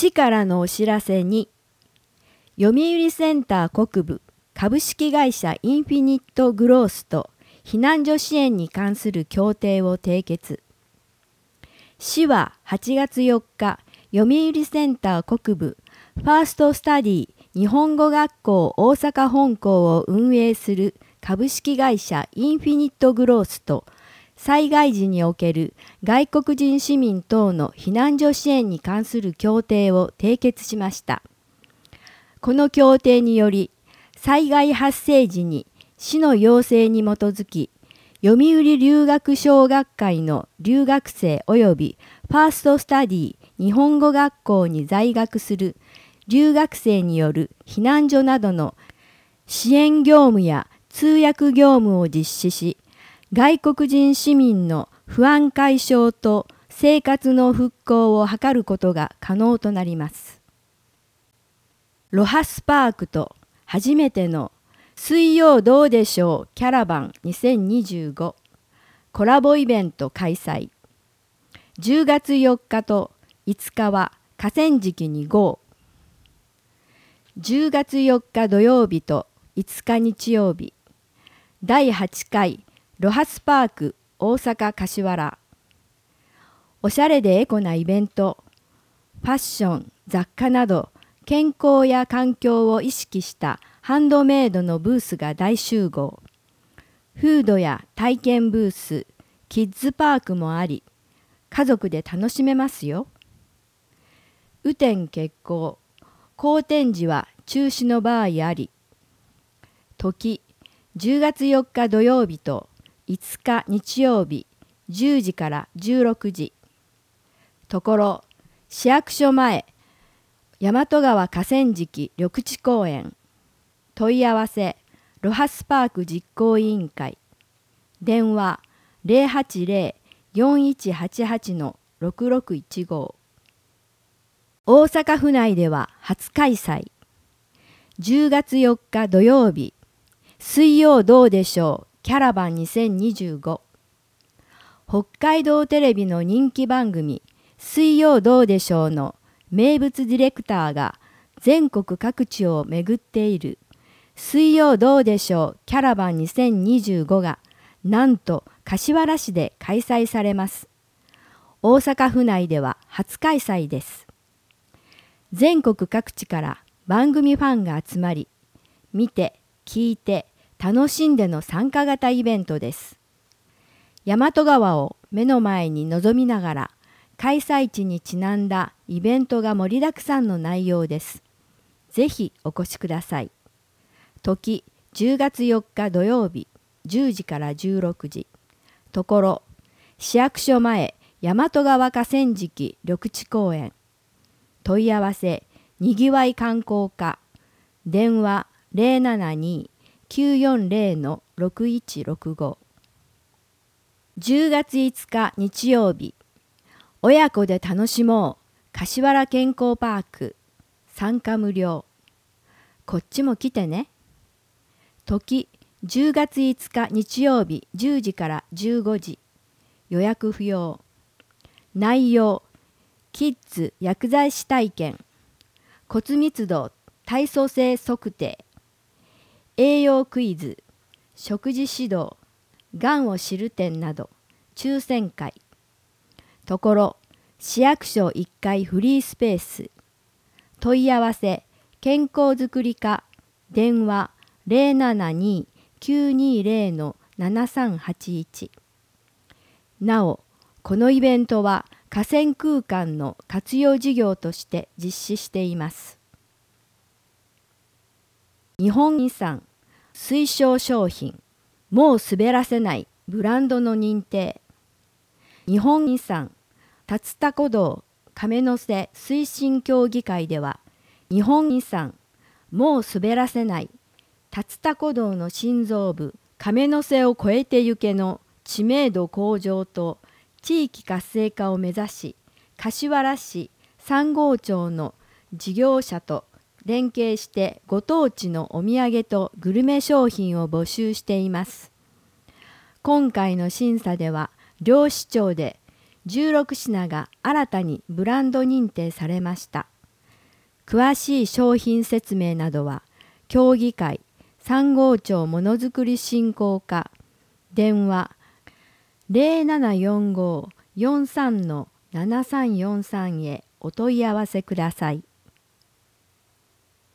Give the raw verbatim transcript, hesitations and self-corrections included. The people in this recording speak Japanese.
市からのお知らせに、読売センター国部株式会社インフィニットグロースと避難所支援に関する協定を締結。市ははちがつよっか、読売センター国部ファーストスタディ日本語学校大阪本校を運営する株式会社インフィニットグロースと災害時における外国人市民等の避難所支援に関する協定を締結しました。この協定により、災害発生時に市の要請に基づき、読売留学小学会の留学生及びファーストスタディ日本語学校に在学する留学生による避難所などの支援業務や通訳業務を実施し、外国人市民の不安解消と生活の復興を図ることが可能となります。ロハスパークと初めての水曜どうでしょうキャラバンにせんにじゅうごコラボイベント開催。じゅうがつよっかといつかは河川敷に ゴー。じゅうがつよっか土曜日といつか日曜日、だいはちかいロハスパーク大阪柏原。おしゃれでエコなイベント、ファッション、雑貨など健康や環境を意識したハンドメイドのブースが大集合。フードや体験ブース、キッズパークもあり、家族で楽しめますよ。雨天決行、好天時は中止の場合あり。時、じゅうがつよっか土曜日といつか日曜日、じゅうじからじゅうろくじ。ところ、市役所前、大和川河川敷緑地公園。問い合わせ、ロハスパーク実行委員会。電話、ゼロはちゼロ よんいちはちはち ろくろくいちご。大阪府内では初開催。じゅうがつよっか土曜日、水曜どうでしょうキャラバンにせんにじゅうご。北海道テレビの人気番組、水曜どうでしょうの名物ディレクターが全国各地を巡っている水曜どうでしょうキャラバンにせんにじゅうごがなんと柏原市で開催されます。大阪府内では初開催です。全国各地から番組ファンが集まり、見て、聞いて、楽しんでの参加型イベントです。大和川を目の前に望みながら、開催地にちなんだイベントが盛りだくさんの内容です。ぜひお越しください。時、じゅうがつよっか土曜日、じゅうじからじゅうろくじ。ところ、市役所前、大和川河川敷緑地公園。問い合わせ、にぎわい観光課。電話、ゼロななに きゅうよんゼロ ろくいちろくご。じゅうがついつか日曜日、親子で楽しもう柏原健康パーク。参加無料。こっちも来てね。時、じゅうがついつか日曜日じゅうじからじゅうごじ。予約不要。内容、キッズ薬剤師体験、骨密度体組成測定、栄養クイズ、食事指導、がんを知る展など抽選会。ところ、市役所いっかいフリースペース。問い合わせ、健康づくり課。電話、ゼロななに きゅうにゼロ ななさんはちいち。なお、このイベントは河川空間の活用事業として実施しています。日本遺産推奨商品、もう滑らせないブランドの認定。日本遺産竜田古道亀の瀬推進協議会では、日本遺産もう滑らせない竜田古道の心臓部亀の瀬を越えてゆけの知名度向上と地域活性化を目指し、柏原市三郷町の事業者と連携してご当地のお土産とグルメ商品を募集しています。今回の審査では両市町でじゅうろくしなが新たにブランド認定されました。 詳しい商品説明などは、協議会さん号町ものづくり振興課、電話 ゼロななよんご よんさん ななさんよんさん へお問い合わせください。